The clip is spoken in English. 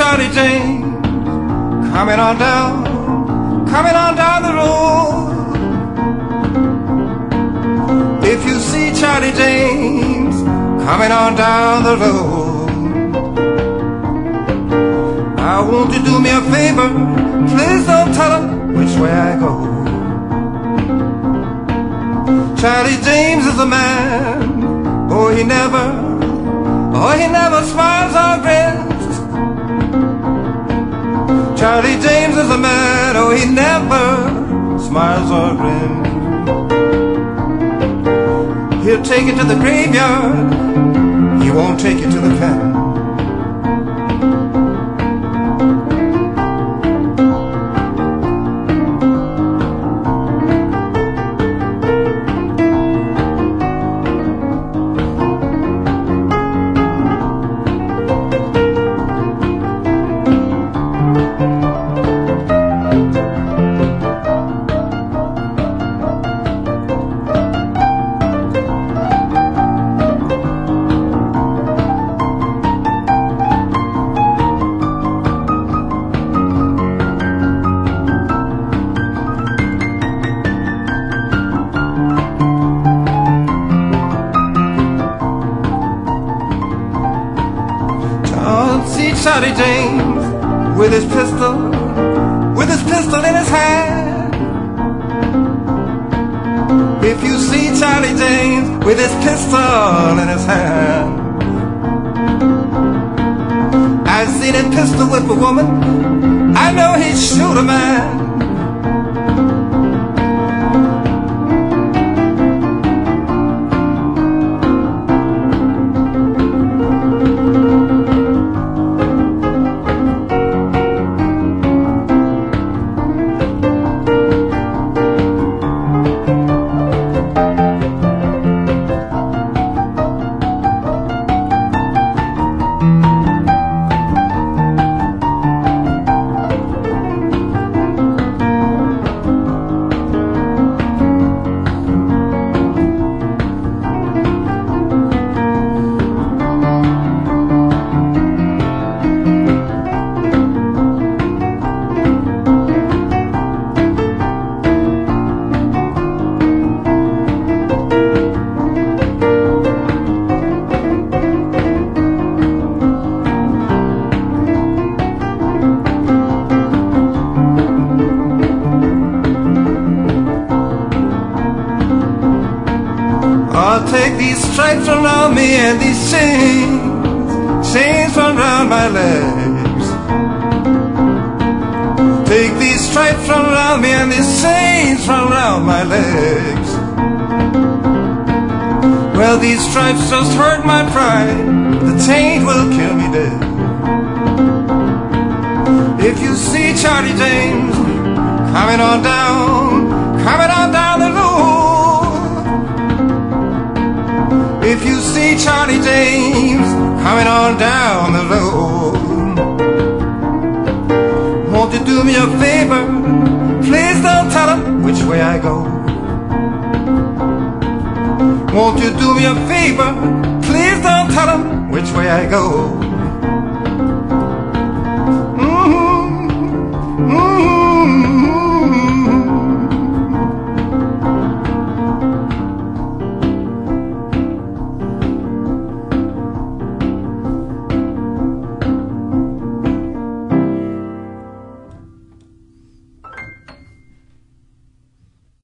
Charlie James coming on down the road. If you see Charlie James coming on down the road, I want you to do me a favor, please don't tell him which way I go. Charlie James is a man, oh he never smiles or grins. Charlie James is a man, oh he never smiles or grins. He'll take you to the graveyard, he won't take you to the pen. See Charlie James with his pistol in his hand. If you see Charlie James with his pistol in his hand, I've seen him pistol whip a woman, I know he'd shoot a man. I'll take these stripes around me and these chains around my legs. Take these stripes around me and these chains around my legs. Well, these stripes just hurt my pride, the chain will kill me dead. If you see Charlie James coming on down the road, if you see Charlie James coming on down the road, won't you do me a favor? Please don't tell him which way I go. Won't you do me a favor? Please don't tell him which way I go.